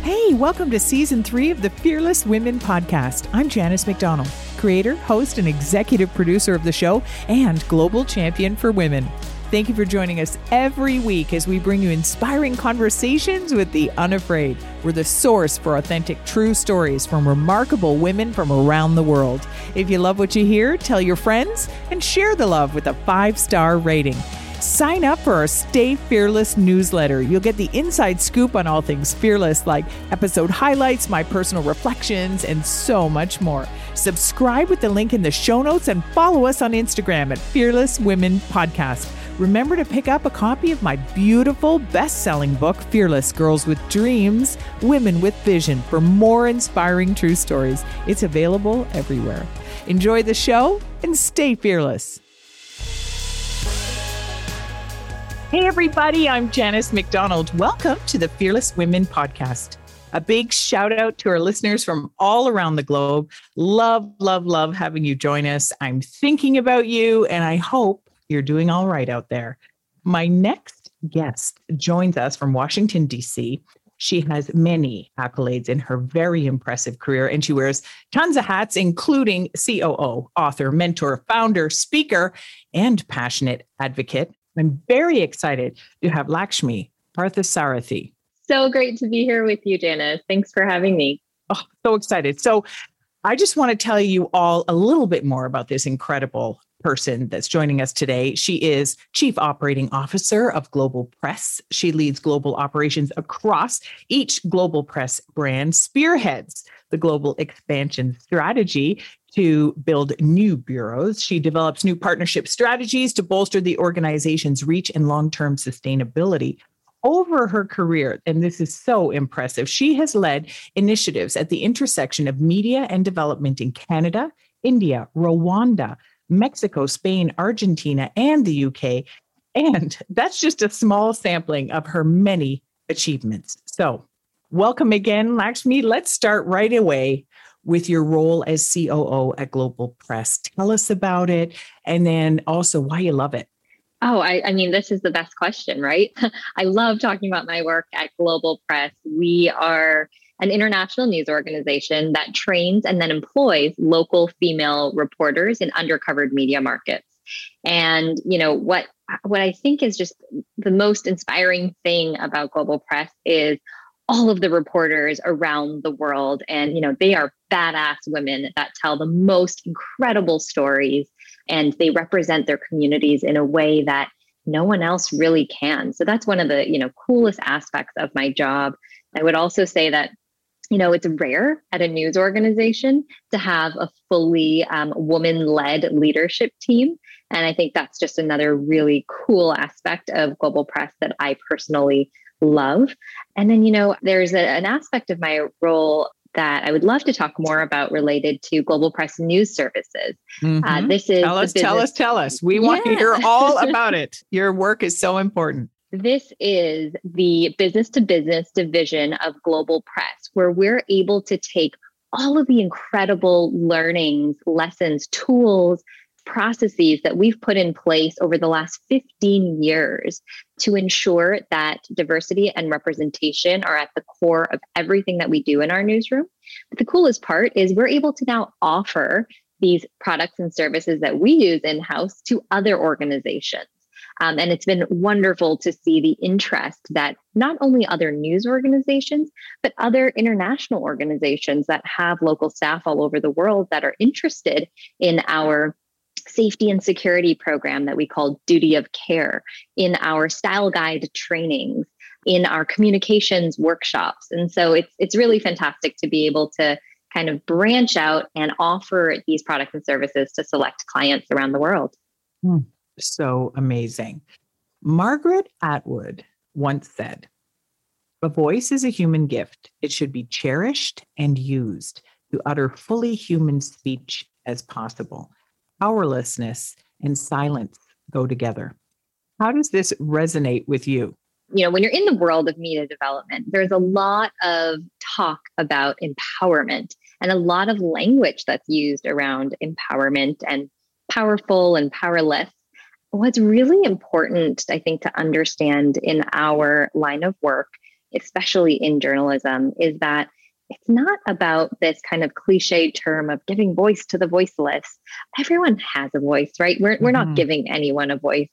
Hey, welcome to Season 3 of the Fearless Women Podcast. I'm Janice McDonald, creator, host, and executive producer of the show and global champion for women. Thank you for joining us every week as we bring you inspiring conversations with the unafraid. We're the source for authentic, true stories from remarkable women from around the world. If you love what you hear, tell your friends and share the love with a 5-star rating. Sign up for our Stay Fearless newsletter. You'll get the inside scoop on all things fearless, like episode highlights, my personal reflections, and so much more. Subscribe with the link in the show notes and follow us on Instagram at Fearless Women Podcast. Remember to pick up a copy of my beautiful best-selling book, Fearless Girls with Dreams, Women with Vision, for more inspiring true stories. It's available everywhere. Enjoy the show and stay fearless. Hey everybody, I'm Janice McDonald. Welcome to the Fearless Women Podcast. A big shout out to our listeners from all around the globe. Love, love, love having you join us. I'm thinking about you and I hope you're doing all right out there. My next guest joins us from Washington, D.C. She has many accolades in her very impressive career, and she wears tons of hats, including COO, author, mentor, founder, speaker, and passionate advocate. I'm very excited to have Lakshmi Parthasarathi. So great to be here with you, Janice. Thanks for having me. Oh, so excited. So I just want to tell you all a little bit more about this incredible person that's joining us today. She is Chief Operating Officer of Global Press. She leads global operations across each Global Press brand, spearheads the global expansion strategy to build new bureaus. She develops new partnership strategies to bolster the organization's reach and long-term sustainability. Over her career, and this is so impressive, she has led initiatives at the intersection of media and development in Canada, India, Rwanda, Mexico, Spain, Argentina, and the UK. And that's just a small sampling of her many achievements. So welcome again, Lakshmi. Let's start right away with your role as COO at Global Press. Tell us about it, and then also why you love it. Oh, I mean, this is the best question, right? I love talking about my work at Global Press. We are an international news organization that trains and then employs local female reporters in undercovered media markets. And, you know, what I think is just the most inspiring thing about Global Press is all of the reporters around the world. And, you know, they are badass women that tell the most incredible stories, and they represent their communities in a way that no one else really can. So that's one of the, you know, coolest aspects of my job. I would also say that, you know, it's rare at a news organization to have a fully woman-led leadership team. And I think that's just another really cool aspect of Global Press that I personally love. And then, you know, there's an aspect of my role that I would love to talk more about related to Global Press News Services. Mm-hmm. This is tell us. We want to hear all about it. Your work is so important. This is the business to business division of Global Press, where we're able to take all of the incredible learnings, lessons, tools, processes that we've put in place over the last 15 years to ensure that diversity and representation are at the core of everything that we do in our newsroom. But the coolest part is we're able to now offer these products and services that we use in-house to other organizations. And it's been wonderful to see the interest that not only other news organizations, but other international organizations that have local staff all over the world that are interested in our safety and security program that we call Duty of Care, in our style guide trainings, in our communications workshops. And so it's really fantastic to be able to kind of branch out and offer these products and services to select clients around the world. So amazing. Margaret Atwood once said, "A voice is a human gift. It should be cherished and used to utter fully human speech as possible. Powerlessness and silence go together." How does this resonate with you? You know, when you're in the world of media development, there's a lot of talk about empowerment and a lot of language that's used around empowerment and powerful and powerless. What's really important, I think, to understand in our line of work especially in journalism, is that it's not about this kind of cliche term of giving voice to the voiceless. Everyone has a voice, right? We're not giving anyone a voice.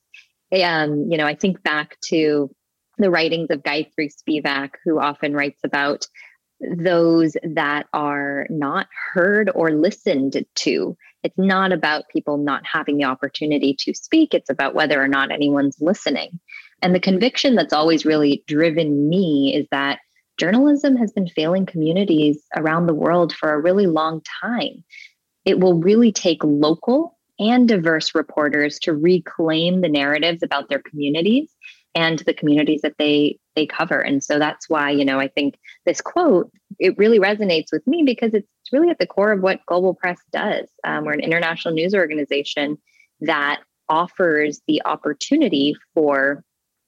I think back to the writings of Gayatri Spivak, who often writes about those that are not heard or listened to. It's not about people not having the opportunity to speak. It's about whether or not anyone's listening. And the conviction that's always really driven me is that journalism has been failing communities around the world for a really long time. It will really take local and diverse reporters to reclaim the narratives about their communities and the communities that they cover. And so that's why, I think this quote, it really resonates with me because it's really at the core of what Global Press does. We're an international news organization that offers the opportunity for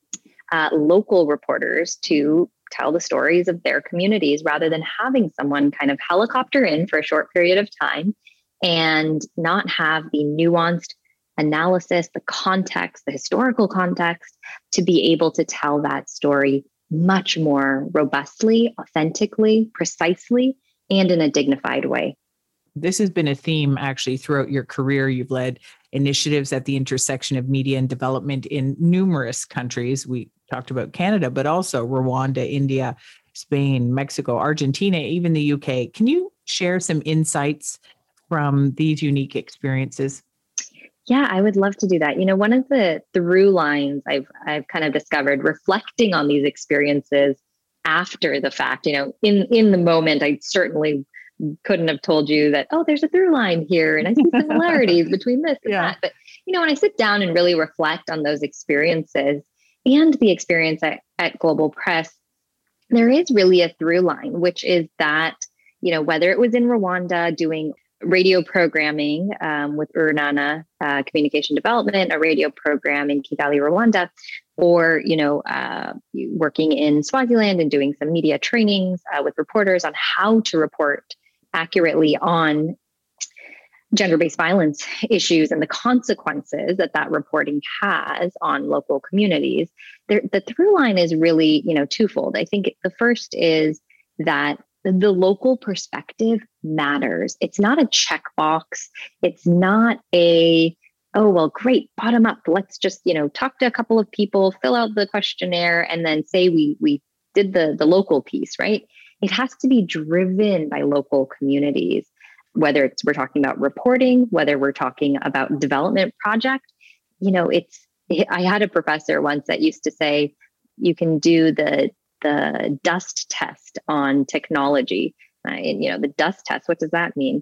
local reporters to tell the stories of their communities rather than having someone kind of helicopter in for a short period of time and not have the nuanced analysis, the context, the historical context to be able to tell that story much more robustly, authentically, precisely, and in a dignified way. This has been a theme actually throughout your career. You've led initiatives at the intersection of media and development in numerous countries. We talked about Canada, but also Rwanda, India, Spain, Mexico, Argentina, even the UK. Can you share some insights from these unique experiences? Yeah, I would love to do that. One of the through lines I've kind of discovered reflecting on these experiences after the fact, in the moment, I certainly couldn't have told you that, there's a through line here and I see similarities between this and that. But, when I sit down and really reflect on those experiences and the experience at Global Press, there is really a through line, which is that, whether it was in Rwanda doing radio programming with Urunana Communication Development, a radio program in Kigali, Rwanda, or, working in Swaziland and doing some media trainings with reporters on how to report accurately on gender-based violence issues and the consequences that reporting has on local communities. The through line is really, twofold. I think the first is that the local perspective matters. It's not a checkbox. It's not a, great, bottom up. Let's just, talk to a couple of people, fill out the questionnaire, and then say we did the local piece, right? It has to be driven by local communities, whether we're talking about reporting, whether we're talking about development project. I had a professor once that used to say, you can do the dust test on technology. The dust test, what does that mean?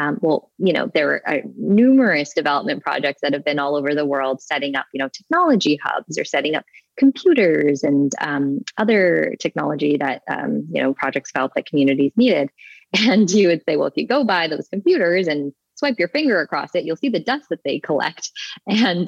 There are numerous development projects that have been all over the world setting up, technology hubs or setting up computers and other technology that, projects felt that communities needed. And you would say, well, if you go by those computers and swipe your finger across it, you'll see the dust that they collect. And,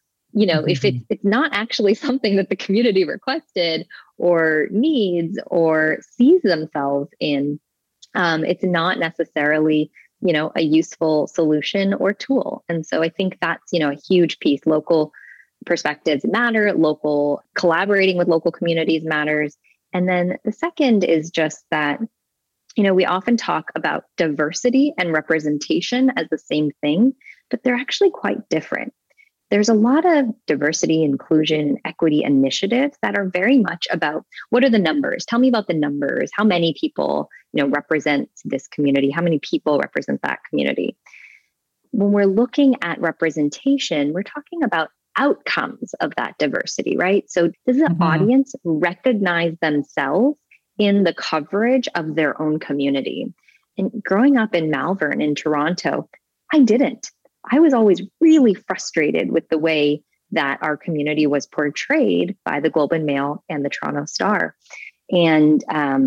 if it's not actually something that the community requested or needs or sees themselves in, it's not necessarily, a useful solution or tool. And so I think that's, a huge piece. Local perspectives matter, local collaborating with local communities matters. And then the second is just that, we often talk about diversity and representation as the same thing, but they're actually quite different. There's a lot of diversity, inclusion, equity initiatives that are very much about what are the numbers? Tell me about the numbers. How many people, represent this community? How many people represent that community? When we're looking at representation, we're talking about outcomes of that diversity, right? So does the audience recognize themselves in the coverage of their own community? And growing up in Malvern in Toronto, I didn't. I was always really frustrated with the way that our community was portrayed by the Globe and Mail and the Toronto Star. And,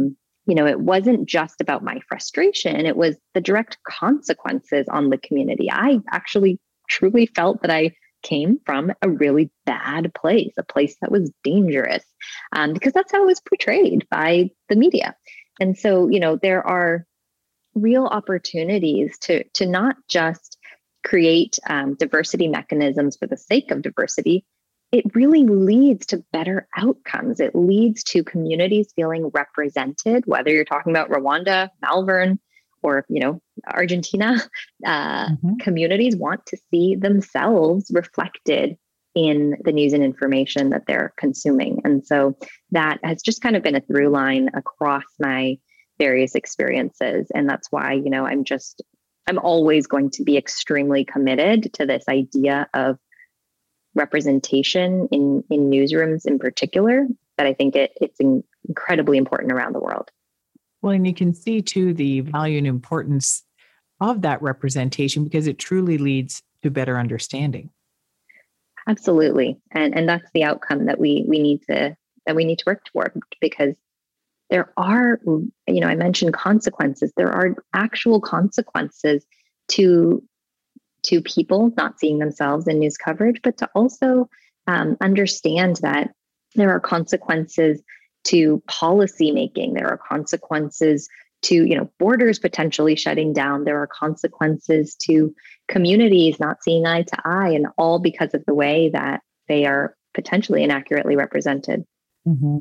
it wasn't just about my frustration. It was the direct consequences on the community. I actually truly felt that I came from a really bad place, a place that was dangerous, because that's how it was portrayed by the media. And so, there are real opportunities to not just create diversity mechanisms for the sake of diversity, it really leads to better outcomes. It leads to communities feeling represented, whether you're talking about Rwanda, Malvern, or, Argentina. Communities want to see themselves reflected in the news and information that they're consuming. And so that has just kind of been a through line across my various experiences. And that's why, I'm always going to be extremely committed to this idea of representation in newsrooms in particular, that I think it's incredibly important around the world. Well, and you can see too the value and importance of that representation because it truly leads to better understanding. Absolutely. And that's the outcome that we need to work toward, because there are, I mentioned consequences. There are actual consequences to people not seeing themselves in news coverage, but to also understand that there are consequences to policy making. There are consequences to, borders potentially shutting down. There are consequences to communities not seeing eye to eye, and all because of the way that they are potentially inaccurately represented. Mm-hmm.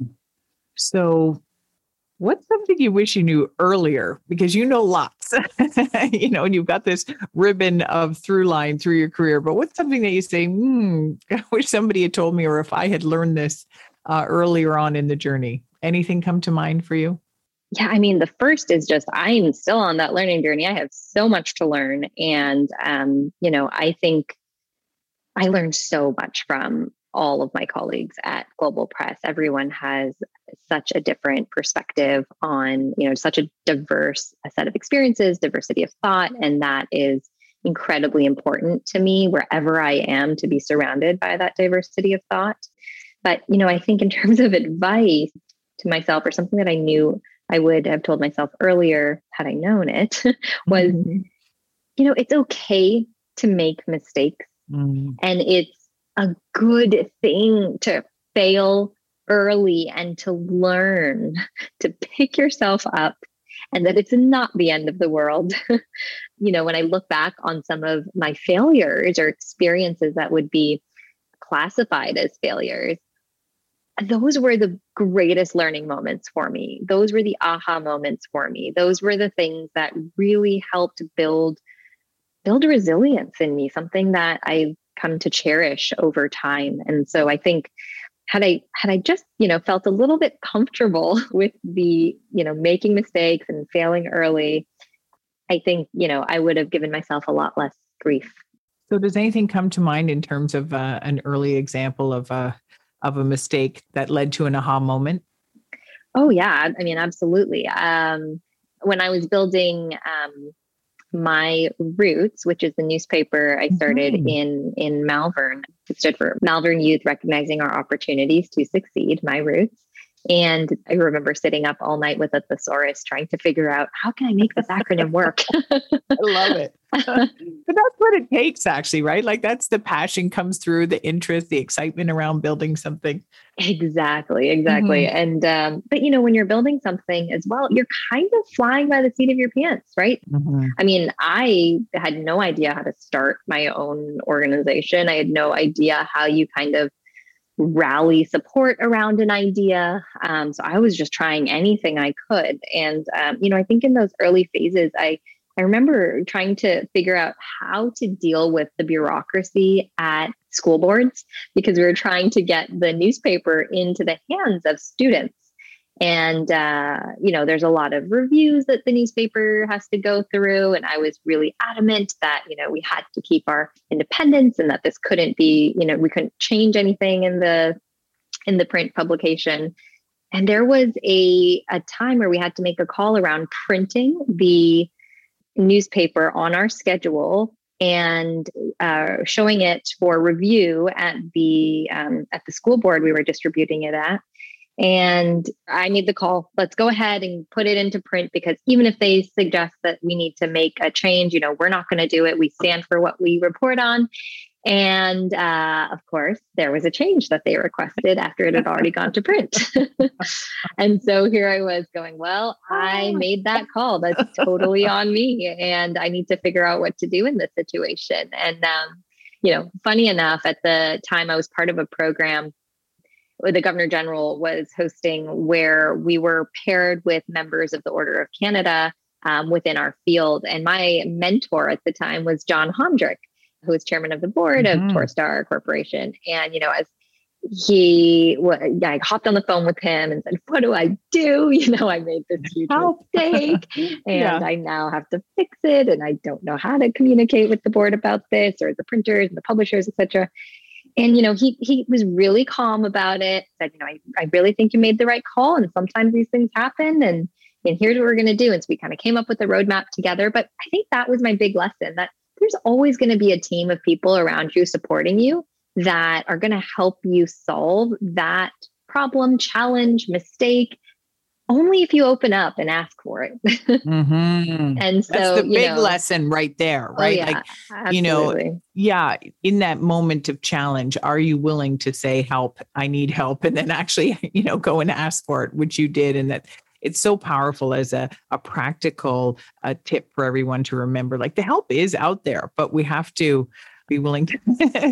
So what's something you wish you knew earlier? Because you know lots, and you've got this ribbon of through line through your career, but what's something that you say, I wish somebody had told me, or if I had learned this earlier on in the journey? Anything come to mind for you? Yeah, the first is just, I'm still on that learning journey. I have so much to learn. And, I think I learned so much from all of my colleagues at Global Press. Everyone has such a different perspective on, such a diverse set of experiences, diversity of thought. And that is incredibly important to me wherever I am, to be surrounded by that diversity of thought. But, I think in terms of advice to myself, or something that I knew I would have told myself earlier had I known it, was, it's okay to make mistakes. And it's a good thing to fail early and to learn to pick yourself up, and that it's not the end of the world. When I look back on some of my failures or experiences that would be classified as failures, those were the greatest learning moments for me. Those were the aha moments for me. Those were the things that really helped build resilience in me, something that I've come to cherish over time. And so I think had I just, felt a little bit comfortable with the, making mistakes and failing early, I think, I would have given myself a lot less grief. So does anything come to mind in terms of an early example of a mistake that led to an aha moment? Oh, yeah. Absolutely. When I was building my Roots, which is the newspaper I started in Malvern, it stood for Malvern Youth Recognizing Our Opportunities to Succeed, My Roots. And I remember sitting up all night with a thesaurus trying to figure out, how can I make this acronym work? I love it. But that's what it takes, actually, right? Like, that's the passion comes through, the interest, the excitement around building something. Exactly. And, but when you're building something as well, you're kind of flying by the seat of your pants, right? I had no idea how to start my own organization. I had no idea how you kind of rally support around an idea. So I was just trying anything I could. And, I think in those early phases, I remember trying to figure out how to deal with the bureaucracy at school boards, because we were trying to get the newspaper into the hands of students. And, there's a lot of reviews that the newspaper has to go through. And I was really adamant that, we had to keep our independence, and that this couldn't be, we couldn't change anything in the print publication. And there was a time where we had to make a call around printing the newspaper on our schedule and showing it for review at the school board we were distributing it at. And I made the call, let's go ahead and put it into print, because even if they suggest that we need to make a change, we're not going to do it. We stand for what we report on. And of course, there was a change that they requested after it had already gone to print. And so here I was going, well, I made that call. That's totally on me. And I need to figure out what to do in this situation. And funny enough, at the time I was part of a program where the Governor General was hosting, where we were paired with members of the Order of Canada within our field. And my mentor at the time was John Homdrick, who was chairman of the board of Torstar Corporation. And, as I hopped on the phone with him and said, what do I do? I made this huge mistake and I now have to fix it. And I don't know how to communicate with the board about this, or the printers and the publishers, etc. And, he was really calm about it, said, I really think you made the right call. And sometimes these things happen, and here's what we're going to do. And so we kind of came up with a roadmap together. But I think that was my big lesson, that there's always going to be a team of people around you supporting you that are going to help you solve that problem, challenge, mistake, only if you open up and ask for it. And so that's the big lesson right there, right? Oh, yeah, absolutely. In that moment of challenge, are you willing to say, help, I need help, and then actually, go and ask for it, which you did. And that it's so powerful as a practical tip for everyone to remember, like the help is out there, but we have to be willing to,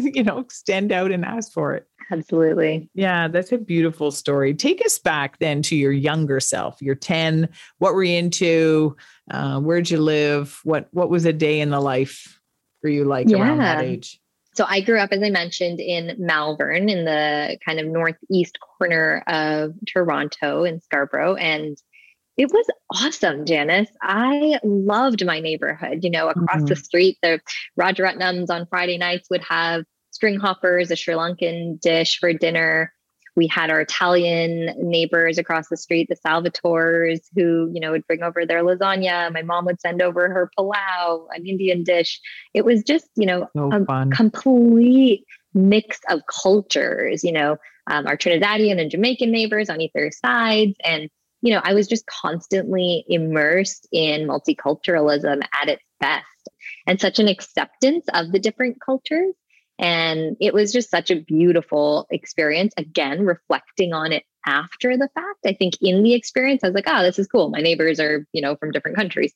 extend out and ask for it. Absolutely. Yeah, that's a beautiful story. Take us back then to your younger self. You're 10. What were you into? Where'd you live? What was a day in the life for you like around that age? So I grew up, as I mentioned, in Malvern, in the kind of northeast corner of Toronto in Scarborough. And it was awesome, Janice. I loved my neighborhood. Across the street, the Rajaratnams on Friday nights would have string hoppers, a Sri Lankan dish for dinner. We had our Italian neighbors across the street, the Salvatores, who, would bring over their lasagna. My mom would send over her palau, an Indian dish. It was just, fun. Complete mix of cultures, our Trinidadian and Jamaican neighbors on either sides. And I was just constantly immersed in multiculturalism at its best, and such an acceptance of the different cultures. And it was just such a beautiful experience. Again, reflecting on it after the fact, I think in the experience, I was like, this is cool. My neighbors are, from different countries.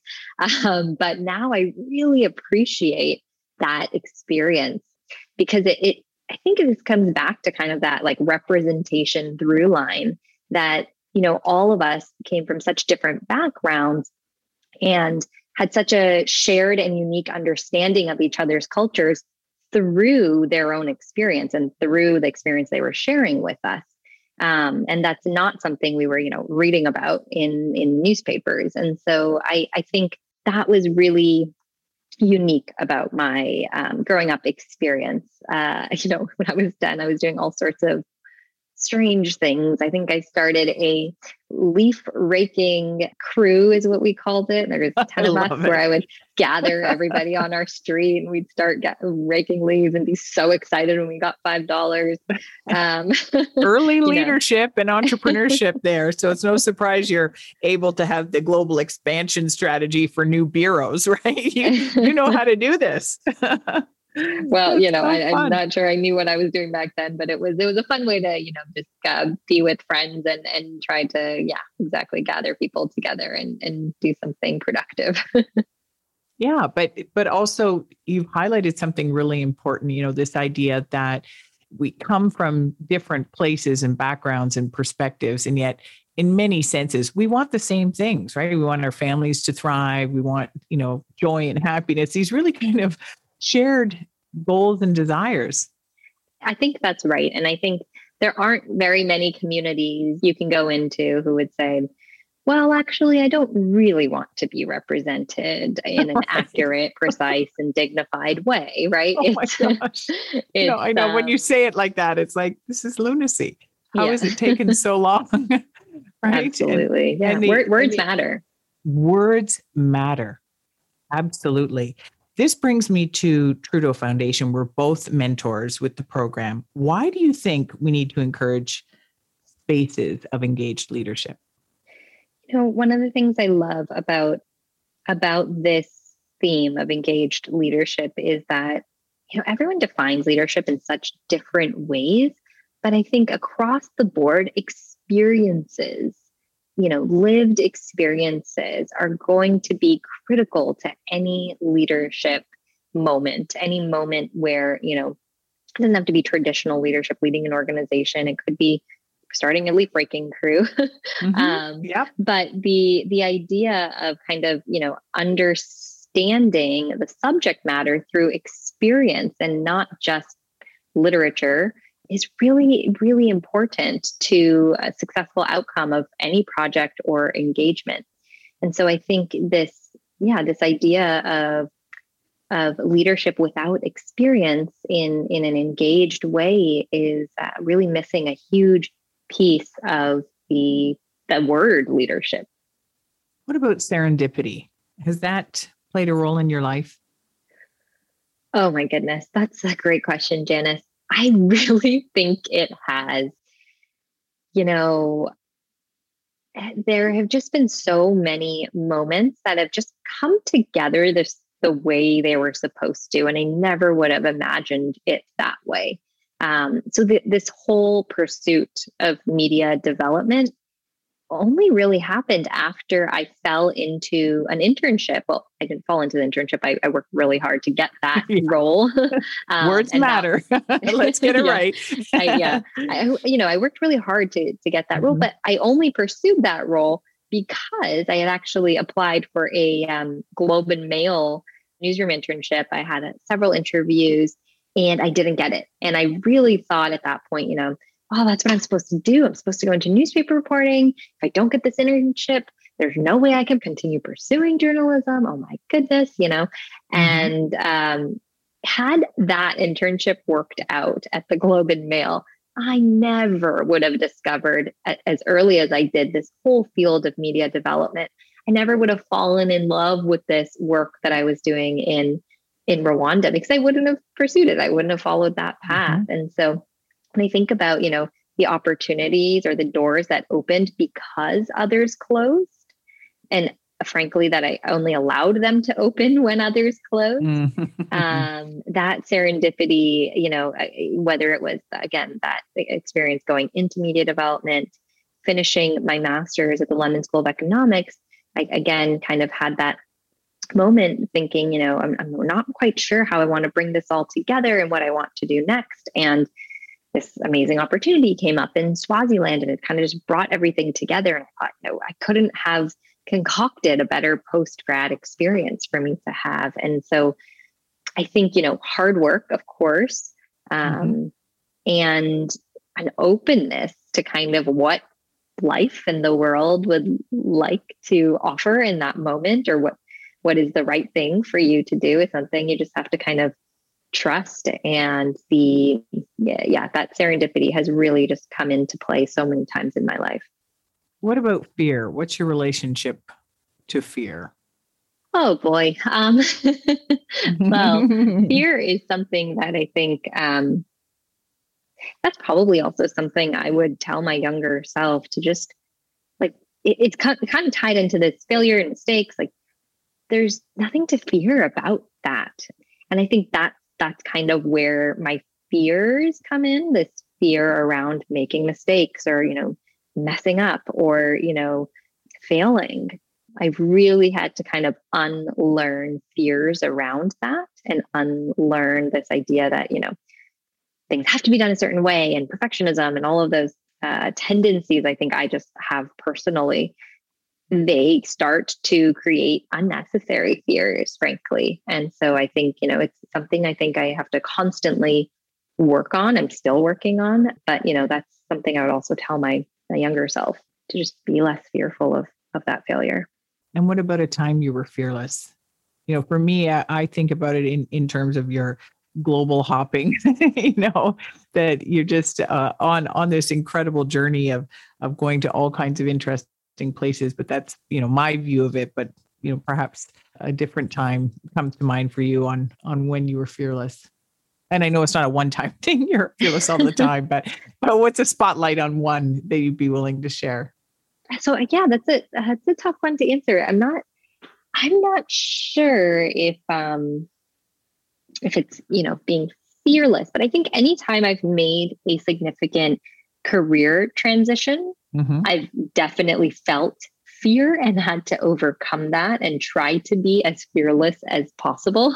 But now I really appreciate that experience, because I think this comes back to kind of that like representation through line that, all of us came from such different backgrounds and had such a shared and unique understanding of each other's cultures through their own experience and through the experience they were sharing with us. And that's not something we were, reading about in newspapers. And so I think that was really unique about my growing up experience. When I was 10, I was doing all sorts of strange things. I think I started a leaf raking crew, is what we called it. There was 10 of us where I would gather everybody on our street and we'd start raking leaves and be so excited when we got $5. Early leadership and entrepreneurship there. So it's no surprise you're able to have the global expansion strategy for new bureaus, right? You know how to do this. Well, I'm not sure I knew what I was doing back then, but it was a fun way to, just be with friends and try to, exactly gather people together and do something productive. Yeah, but also you've highlighted something really important, this idea that we come from different places and backgrounds and perspectives, and yet in many senses, we want the same things, right? We want our families to thrive. We want, joy and happiness, these really kind of shared goals and desires. I think that's right. And I think there aren't very many communities you can go into who would say, well, actually, I don't really want to be represented in an accurate, precise, and dignified way, right? Oh my gosh. I know when you say it like that, it's like, this is lunacy. How has it taken so long? Right? Absolutely. Words matter. Words matter. Absolutely. This brings me to Trudeau Foundation. We're both mentors with the program. Why do you think we need to encourage spaces of engaged leadership? One of the things I love about this theme of engaged leadership is that, everyone defines leadership in such different ways, but I think across the board, experiences, lived experiences are going to be critical to any leadership moment, any moment where, it doesn't have to be traditional leadership, leading an organization. It could be starting a leaf breaking crew. But the idea of kind of, understanding the subject matter through experience and not just literature is really, really important to a successful outcome of any project or engagement. And so I think this idea of leadership without experience in an engaged way is really missing a huge piece of the word leadership. What about serendipity? Has that played a role in your life? Oh my goodness, that's a great question, Janice. I really think it has. There have just been so many moments that have just come together the way they were supposed to, and I never would have imagined it that way. So this whole pursuit of media development only really happened after I fell into an internship. Well, I didn't fall into the internship. I worked really hard to get that role. Words matter. Let's get it right. I worked really hard to get that role, but I only pursued that role because I had actually applied for a Globe and Mail newsroom internship. I had several interviews and I didn't get it. And I really thought at that point, oh, that's what I'm supposed to do. I'm supposed to go into newspaper reporting. If I don't get this internship, there's no way I can continue pursuing journalism. Oh my goodness, And had that internship worked out at the Globe and Mail, I never would have discovered as early as I did this whole field of media development. I never would have fallen in love with this work that I was doing in Rwanda because I wouldn't have pursued it. I wouldn't have followed that path. And so when I think about, the opportunities or the doors that opened because others closed, and frankly, that I only allowed them to open when others closed, that serendipity, whether it was, again, that experience going into media development, finishing my master's at the London School of Economics, I, again, kind of had that moment thinking, I'm not quite sure how I want to bring this all together and what I want to do next. And this amazing opportunity came up in Swaziland and it kind of just brought everything together. And I thought, I couldn't have concocted a better post-grad experience for me to have. And so I think, hard work, of course, and an openness to kind of what life and the world would like to offer in that moment, or what is the right thing for you to do is something you just have to kind of trust. And that serendipity has really just come into play so many times in my life. What about fear? What's your relationship to fear? Oh boy. Well, fear is something that I think that's probably also something I would tell my younger self to just it's kind of tied into this failure and mistakes. There's nothing to fear about that. And I think that's kind of where my fears come in, this fear around making mistakes or, messing up or, failing. I've really had to kind of unlearn fears around that and unlearn this idea that, things have to be done a certain way and perfectionism and all of those tendencies I think I just have personally. They start to create unnecessary fears, frankly. And so I think, it's something I think I have to constantly work on. I'm still working on, but, that's something I would also tell my younger self to just be less fearful of that failure. And what about a time you were fearless? For me, I think about it in terms of your global hopping, that you're just on this incredible journey of going to all kinds of interesting places, but that's, my view of it, but, perhaps a different time comes to mind for you on when you were fearless. And I know it's not a one-time thing, you're fearless all the time, but what's a spotlight on one that you'd be willing to share? So yeah, that's a tough one to answer. I'm not sure if it's, being fearless, but I think anytime I've made a significant career transition, I've definitely felt fear and had to overcome that and try to be as fearless as possible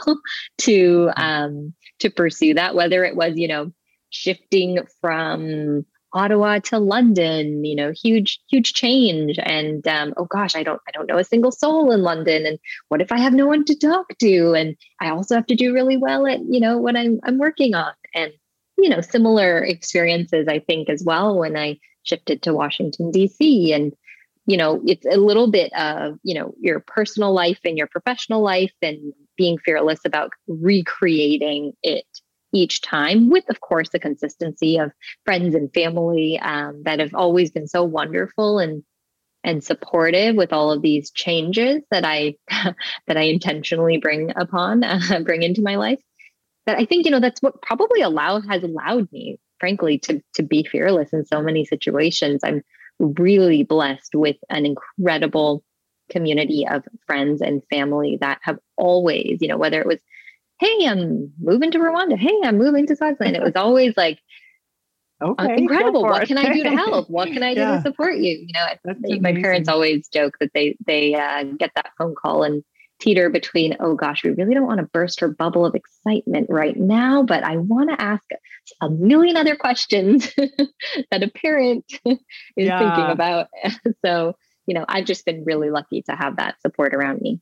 to pursue that, whether it was, shifting from Ottawa to London, huge change. And oh gosh, I don't know a single soul in London. And what if I have no one to talk to? And I also have to do really well at, what I'm working on. And, similar experiences, I think, as well, when I shifted to Washington, D.C. And, it's a little bit of, your personal life and your professional life and being fearless about recreating it each time with, of course, the consistency of friends and family that have always been so wonderful and supportive with all of these changes that I that I intentionally bring into my life. That I think, that's what probably has allowed me, frankly, to be fearless in so many situations. I'm really blessed with an incredible community of friends and family that have always, whether it was, hey, I'm moving to Rwanda. Hey, I'm moving to Swaziland. It was always like, okay, incredible. What can I do to help? What can I do to support you? My parents always joke that they get that phone call and teeter between, oh gosh, we really don't want to burst her bubble of excitement right now, but I want to ask a million other questions that a parent is thinking about. So, I've just been really lucky to have that support around me.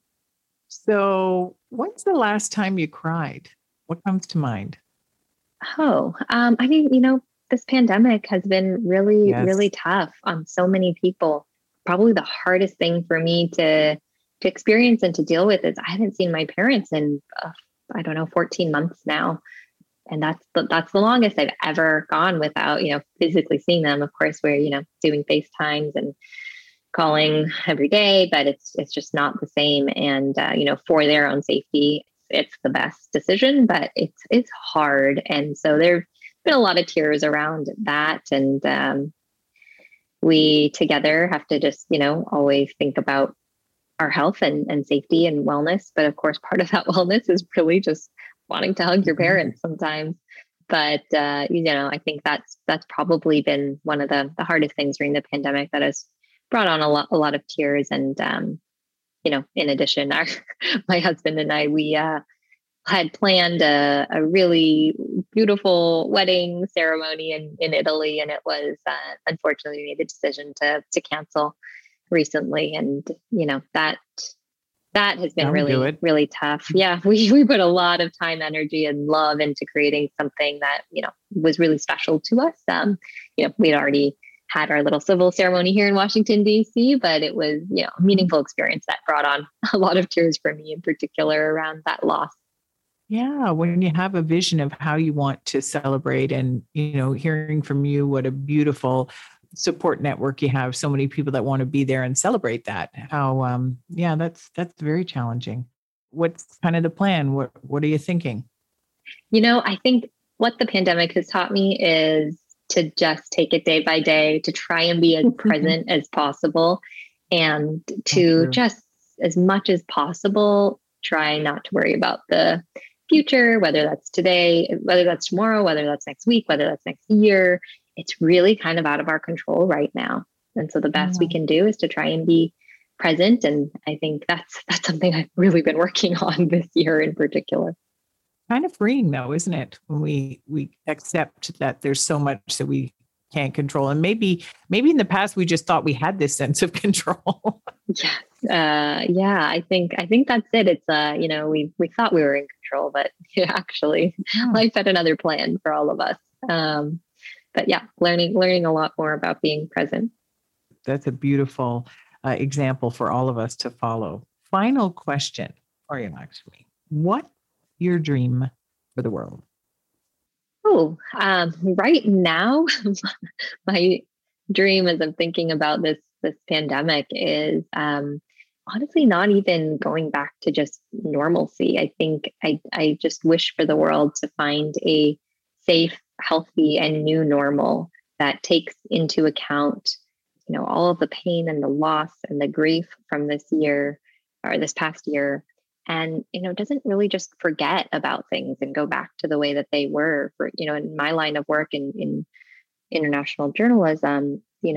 So when's the last time you cried? What comes to mind? I mean, this pandemic has been really, really tough on so many people. Probably the hardest thing for me to experience and to deal with is I haven't seen my parents in, 14 months now. And that's the longest I've ever gone without, physically seeing them. Of course, we're, doing FaceTimes and calling every day, but it's just not the same. And, for their own safety, it's the best decision, but it's hard. And so there've been a lot of tears around that. And we together have to just, always think about our health and safety and wellness. But of course, part of that wellness is really just wanting to hug your parents sometimes. But, I think that's probably been one of the hardest things during the pandemic that has brought on a lot of tears. And, in addition, my husband and I, we had planned a really beautiful wedding ceremony in Italy. And it was, unfortunately, we made the decision to cancel recently. And, that has been really, really tough. Yeah. We put a lot of time, energy, and love into creating something that, was really special to us. We'd already had our little civil ceremony here in Washington, D.C., but it was, a meaningful experience that brought on a lot of tears for me in particular around that loss. Yeah. When you have a vision of how you want to celebrate and, hearing from you, what a beautiful support network you have, so many people that want to be there and celebrate that. How, that's very challenging. What's kind of the plan? What are you thinking? I think what the pandemic has taught me is to just take it day by day, to try and be as present as possible, and to just, as much as possible, try not to worry about the future, whether that's today, whether that's tomorrow, whether that's next week, whether that's next year. It's really kind of out of our control right now. And so the best we can do is to try and be present. And I think that's something I've really been working on this year in particular. Kind of freeing though, isn't it? When we accept that there's so much that we can't control. And maybe in the past, we just thought we had this sense of control. Yes. I think that's it. It's, we thought we were in control, but actually life had another plan for all of us. But yeah, learning a lot more about being present. That's a beautiful example for all of us to follow. Final question for you, Lakshmi. What your dream for the world? Oh, right now, my dream as I'm thinking about this pandemic is honestly not even going back to just normalcy. I think I just wish for the world to find a safe, healthy, and new normal that takes into account, all of the pain and the loss and the grief from this year or this past year. And, doesn't really just forget about things and go back to the way that they were. For, in my line of work in international journalism,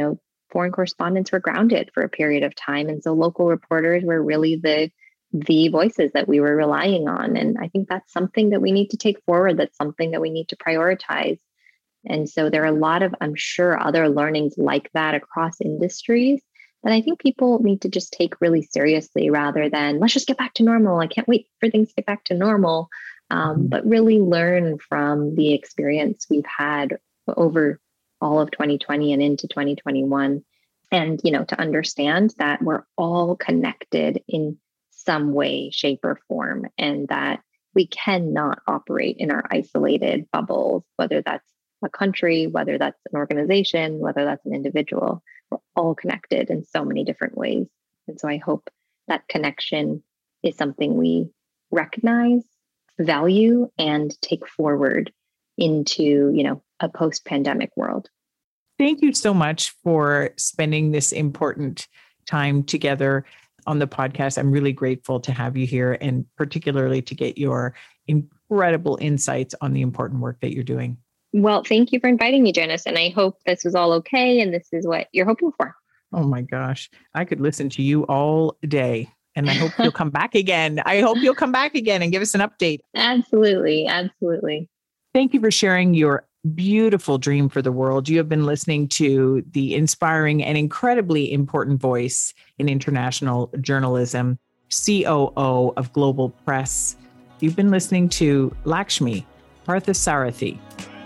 foreign correspondents were grounded for a period of time. And so local reporters were really the voices that we were relying on. And I think that's something that we need to take forward. That's something that we need to prioritize. And so there are a lot of, I'm sure, other learnings like that across industries that I think people need to just take really seriously rather than let's just get back to normal. I can't wait for things to get back to normal. But really learn from the experience we've had over all of 2020 and into 2021. And, to understand that we're all connected in some way, shape, or form, and that we cannot operate in our isolated bubbles, whether that's a country, whether that's an organization, whether that's an individual. We're all connected in so many different ways. And so I hope that connection is something we recognize, value, and take forward into, a post-pandemic world. Thank you so much for spending this important time together on the podcast. I'm really grateful to have you here and particularly to get your incredible insights on the important work that you're doing. Well, thank you for inviting me, Janice. And I hope this was all okay. And this is what you're hoping for. Oh my gosh. I could listen to you all day. And I hope you'll come back again. I hope you'll come back again and give us an update. Absolutely. Absolutely. Thank you for sharing your beautiful dream for the world. You have been listening to the inspiring and incredibly important voice in international journalism, COO of Global Press. You've been listening to Lakshmi Parthasarathi.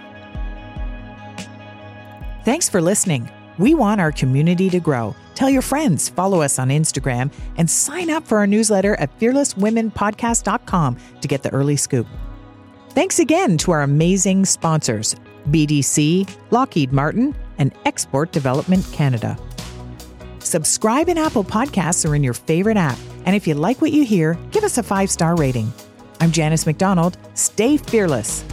Thanks for listening. We want our community to grow. Tell your friends, follow us on Instagram, and sign up for our newsletter at fearlesswomenpodcast.com to get the early scoop. Thanks again to our amazing sponsors, BDC, Lockheed Martin, and Export Development Canada. Subscribe in Apple Podcasts or in your favorite app. And if you like what you hear, give us a 5-star rating. I'm Janice McDonald. Stay fearless.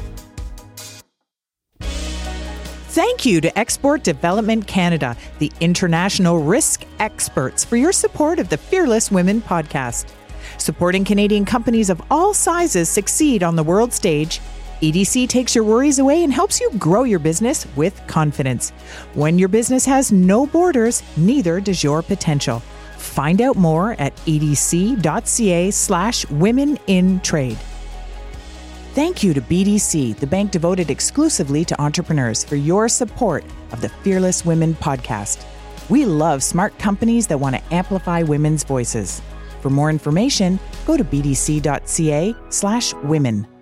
Thank you to Export Development Canada, the international risk experts, for your support of the Fearless Women podcast. Supporting Canadian companies of all sizes succeed on the world stage, EDC takes your worries away and helps you grow your business with confidence. When your business has no borders, neither does your potential. Find out more at edc.ca/womenintrade. Thank you to BDC, the bank devoted exclusively to entrepreneurs, for your support of the Fearless Women podcast. We love smart companies that want to amplify women's voices. For more information, go to bdc.ca/women.